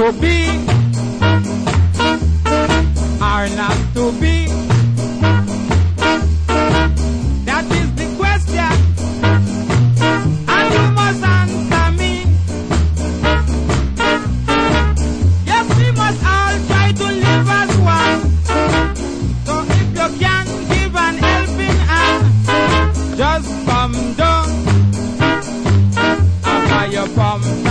to be or not to be? That is the question, and you must answer me. Yes, we must all try to live as one. So if you can give an helping hand, just come down after you come down.